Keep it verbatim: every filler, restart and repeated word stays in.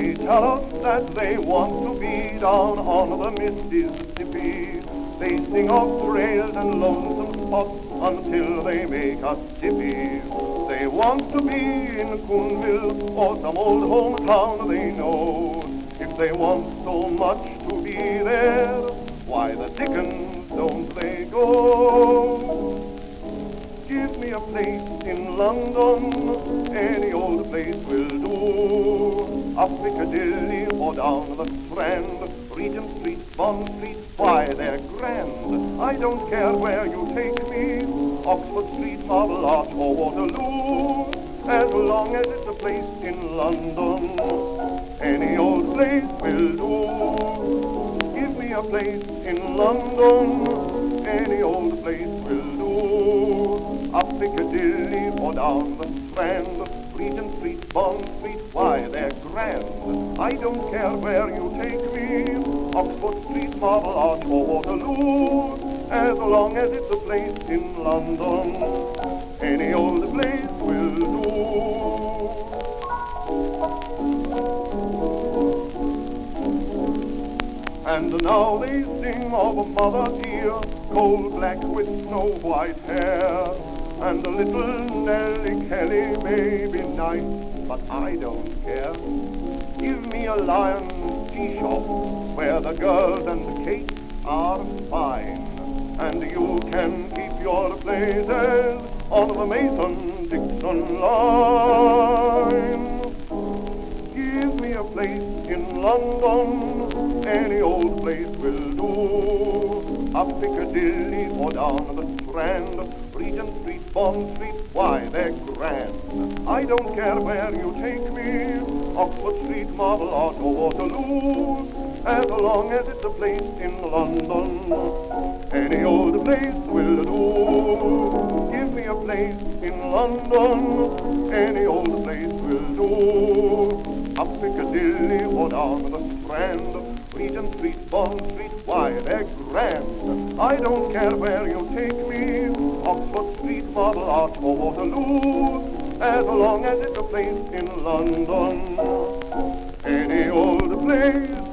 They tell us that they want to be down on the Mississippi. They sing of trails and lonesome spots until they make us dippy. They want to be in Coonville or some old hometown they know. If they want so much to be there, why the dickens don't they go? Give me a place in London, any old place will do. Up Piccadilly or down the Strand, Regent Street, Bond Street, why they're grand. I don't care where you take me, Oxford Street, Marble Arch or Waterloo, as long as it's a place in London, any old place will do. Give me a place in London, any old place will do. Up Piccadilly or down the Strand, Regent Street, Bond Street, why they're grand. I don't care where you take me, Oxford Street, Marble Arch or Waterloo, as long as it's a place in London, any old place will do. And now they sing of a mother dear, coal black with snow white hair. And the little Nellie Kelly may be nice, but I don't care. Give me a Lion's tea shop where the girls and the cakes are fine, and you can keep your places on the Mason-Dixon line. Give me a place in London, any old place will do. Up Piccadilly or down the Strand, Regent Street, Bond Street, why they're grand. I don't care where you take me, Oxford Street, Marble Arch or Waterloo, as long as it's a place in London, any old place will do. Give me a place in London, any old place will do. Up Piccadilly or down the Strand, Regent Street, Bond Street, why they're grand. I don't care where you take me, Oxford Street, Marble Arch or Waterloo, as long as it's a place in London, any old place